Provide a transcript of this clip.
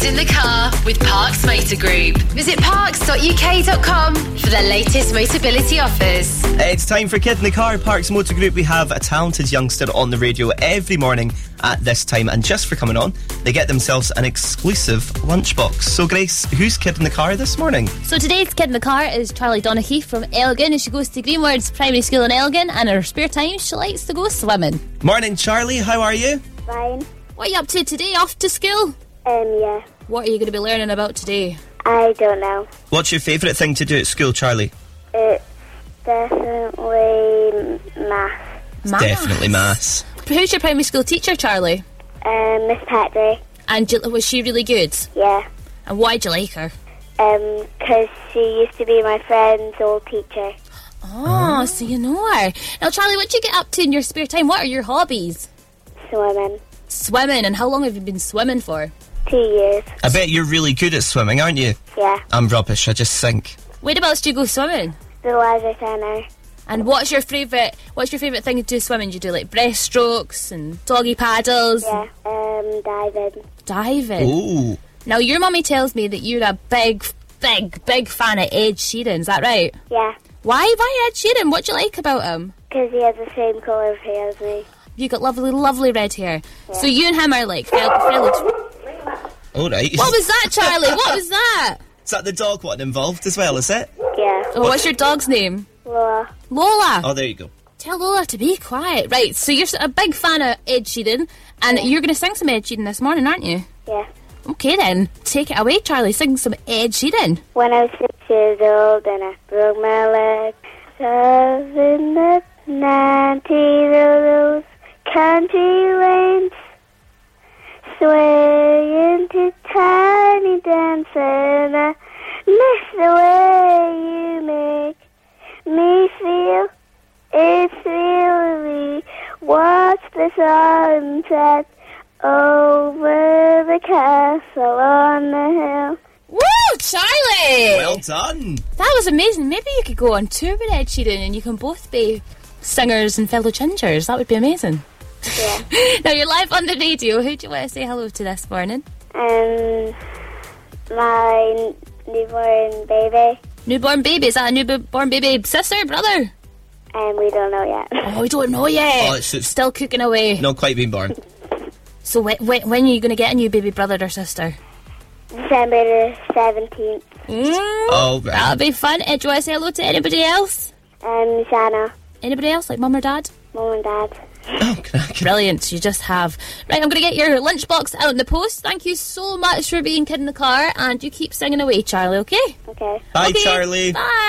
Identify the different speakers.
Speaker 1: in the Car with Parks Motor Group. Visit parks.uk.com for the latest Motability offers.
Speaker 2: It's time for Kid in the Car, Parks Motor Group. We have a talented youngster on the radio every morning at this time, and just for coming on, they get themselves an exclusive lunchbox. So Grace, who's Kid in the Car this morning?
Speaker 3: So today's Kid in the Car is Charlie Donaghy from Elgin, and she goes to Greenwoods Primary School in Elgin, and in her spare time she likes to go swimming.
Speaker 2: Morning Charlie, how are you?
Speaker 4: Fine.
Speaker 3: What are you up to today? Off to school?
Speaker 4: Yeah.
Speaker 3: What are you going to be learning about today?
Speaker 4: I don't know.
Speaker 2: What's your favourite thing to do at school, Charlie?
Speaker 4: It's definitely maths.
Speaker 2: Definitely maths.
Speaker 3: Who's your primary school teacher, Charlie?
Speaker 4: Miss Petrie.
Speaker 3: And was she really good?
Speaker 4: Yeah.
Speaker 3: And why'd you like her?
Speaker 4: Because she used to be my friend's old teacher.
Speaker 3: Oh, so you know her. Now, Charlie, what do you get up to in your spare time? What are your hobbies?
Speaker 4: Swimming.
Speaker 3: Swimming, and how long have you been swimming for?
Speaker 4: 2 years.
Speaker 2: I bet you're really good at swimming, aren't you?
Speaker 4: Yeah.
Speaker 2: I'm rubbish, I just sink.
Speaker 3: Whereabouts do you go swimming?
Speaker 4: The leisure centre.
Speaker 3: And what's your favourite thing to do swimming? Do you do like breaststrokes and doggy paddles?
Speaker 4: Yeah. Diving.
Speaker 3: Diving?
Speaker 2: Ooh.
Speaker 3: Now, your mummy tells me that you're a big fan of Ed Sheeran, is that right?
Speaker 4: Yeah.
Speaker 3: Why Ed Sheeran? What do you like about him?
Speaker 4: Because he has the same colour of hair as me.
Speaker 3: You got lovely red hair. Yeah. So you and him are like fellow...
Speaker 2: All right.
Speaker 3: What was that, Charlie? What was that?
Speaker 2: Is that the dog one involved as well, is it?
Speaker 4: Yeah.
Speaker 3: Oh, what's your dog's name?
Speaker 4: Lola.
Speaker 3: Lola.
Speaker 2: Oh, there you go.
Speaker 3: Tell Lola to be quiet. Right, so you're a big fan of Ed Sheeran, and you're going to sing some Ed Sheeran this morning, aren't you?
Speaker 4: Yeah.
Speaker 3: Okay then, take it away, Charlie. Sing some Ed Sheeran.
Speaker 4: When I was 6 years old and I broke my leg, I was in the 90s of those country lanes, swaying to tiny dance, and I miss the way you make me feel. It's really watch the sunset over the castle on the hill.
Speaker 3: Woo, Charlie!
Speaker 2: Well done.
Speaker 3: That was amazing. Maybe you could go on tour with Ed Sheeran and you can both be singers and fellow gingers. That would be amazing.
Speaker 4: Yeah.
Speaker 3: Now you're live on the radio. Who do you want to say hello to this morning?
Speaker 4: My newborn baby.
Speaker 3: Newborn baby? Is that a newborn baby sister, brother?
Speaker 4: We don't know yet.
Speaker 3: Oh, we don't know yet.
Speaker 2: Oh, it's
Speaker 3: still cooking away.
Speaker 2: Not quite been born.
Speaker 3: So when are you going to get a new baby brother or sister?
Speaker 4: December the 17th.
Speaker 2: Oh, right.
Speaker 3: That'll be fun. Do you want to say hello to anybody else?
Speaker 4: Shanna.
Speaker 3: Anybody else, like mum or dad?
Speaker 4: Mum and dad.
Speaker 2: Oh, cracking.
Speaker 3: Brilliant, you just have. Right, I'm going to get your lunchbox out in the post. Thank you so much for being Kid in the Car, and you keep singing away, Charlie, okay?
Speaker 4: Okay.
Speaker 2: Bye,
Speaker 3: Okay,
Speaker 2: Charlie.
Speaker 3: Bye.